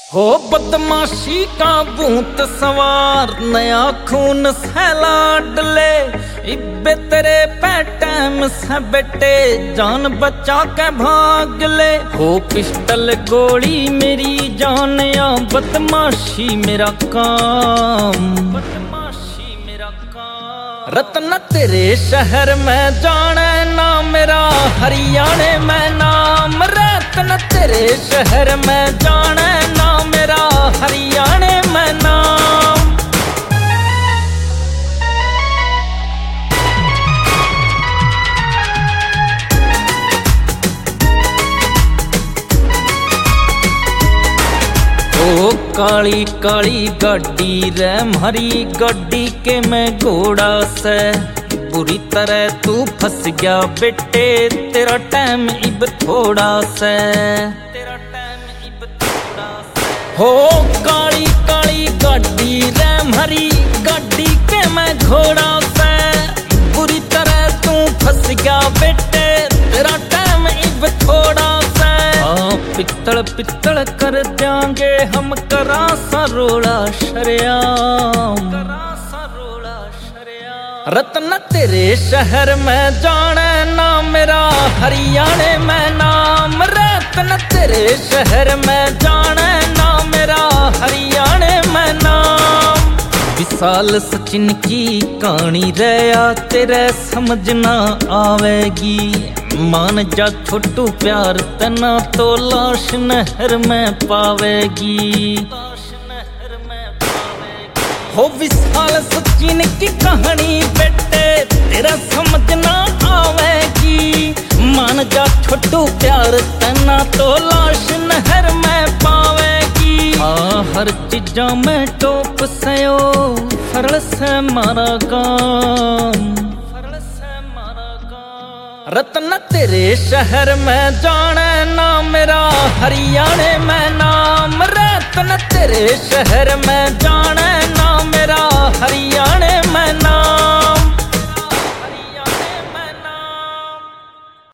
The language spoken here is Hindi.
हो बदमाशी का भूत सवार, नया खून सहला डले। इब्बे तेरे पैटम से बेटे, जान बचा के भाग ले। हो पिस्टल गोली मेरी जान, या बदमाशी मेरा काम। बदमाशी मेरा काम। रत्न तेरे शहर में जाने ना मेरा, हरियाणे में नाम। रत्न तेरे शहर में जाने ना मेरा, हरियाणे में नाम। ओ काली काली गाड़ी रे मारी गाड़ी के मैं घोड़ा से। बुरी तरह तू फंस गया बेटे, तेरा टाइम इब थोड़ा से। तेरा टाइम इब थोड़ा से। हो काली काली गाड़ी रे मारी गाड़ी के मैं घोड़ा से। बुरी तरह तू फंस गया बेटे, तेरा टाइम इब थोड़ा से। पित्तल पित्तल कर देंगे हम, करा सा रोड़ा शरियाम। रत्न तेरे शहर में जाने ना मेरा, हरियाणे में नाम। रत्न तेरे शहर में जाने ना मेरा, हरियाणे में नाम। विशाल सचिन की कहानी रया तेरे समझ ना आवेगी। मान जा छोटू प्यार तना, तो लाश नहर में पावेगी। हो विशाल सचिन की कहानी बेटे, तेरा समझ ना आवेगी। मान जा छोटू प्यार तना, तो लाश नहर में पावेगी। हाँ हर चीजा में टोप सयो, फरल से मारा काम। रत्न तेरे शहर में जाने ना मेरा, हरियाणे में नाम। रत्न तेरे शहर में जाने